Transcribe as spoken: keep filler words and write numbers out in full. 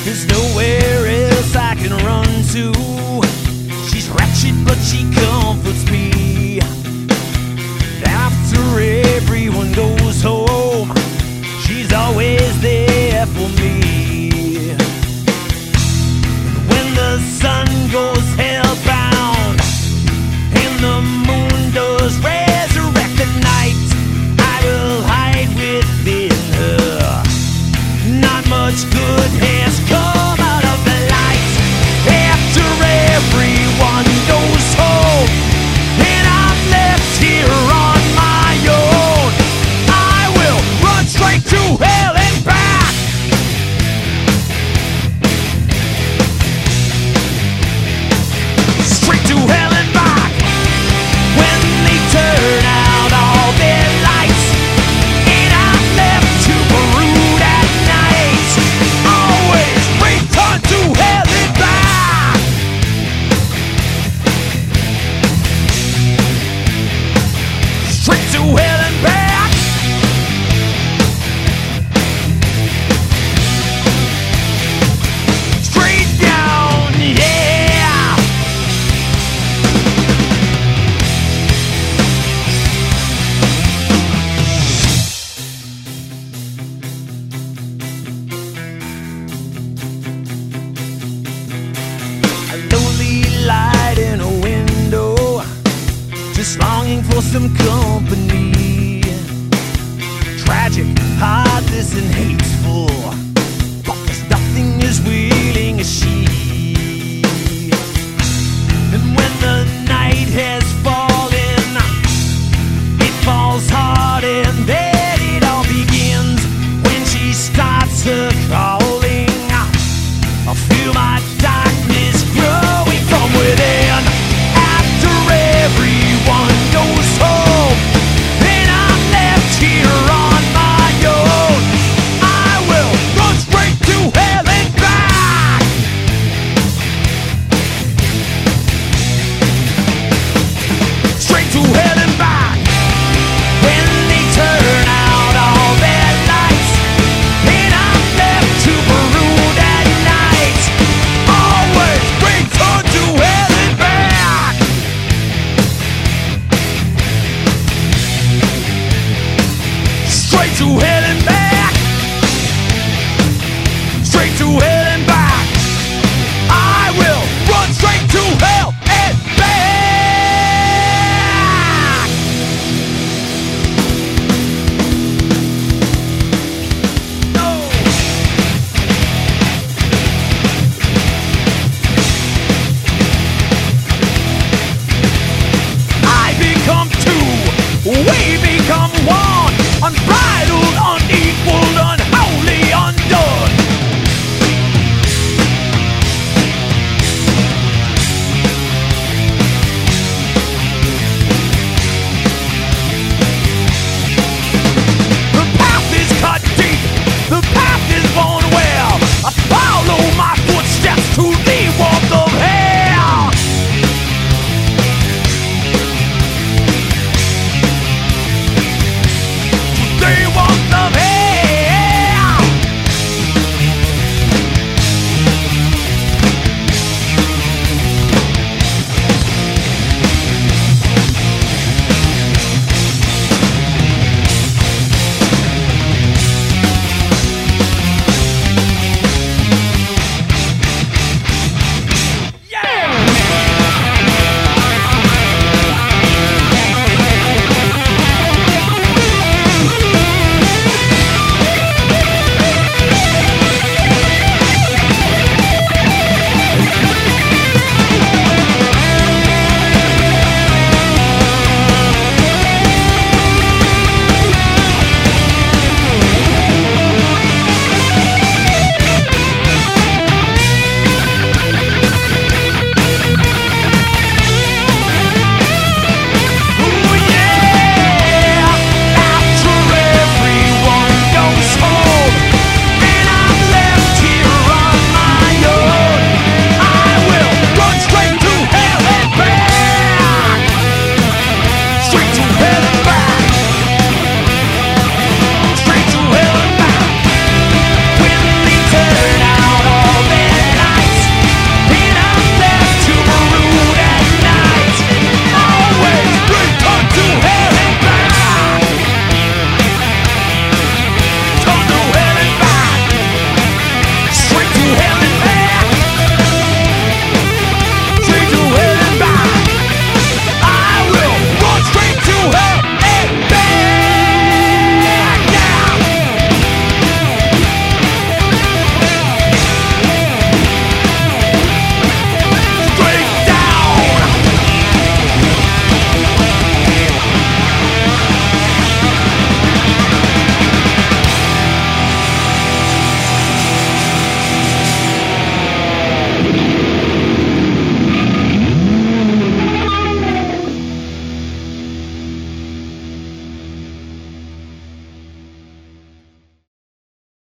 There's nowhere else I can run to. She's wretched, but she comforts me. After everyone goes home, she's always there for me. When the sun goes hellbound and the moon does resurrect the night, I will hide within her. Not much good has come out of the light. After everyone goes home and I'm left here on my own, I will run straight to hell and back. Straight to hell and back. When they turn out all their lights and I'm left to brood at night, always return to hell and back. Straight to hell and back. Straight down, yeah. A lonely light in a window, just longing for some company. Tragic, heartless, and hateful.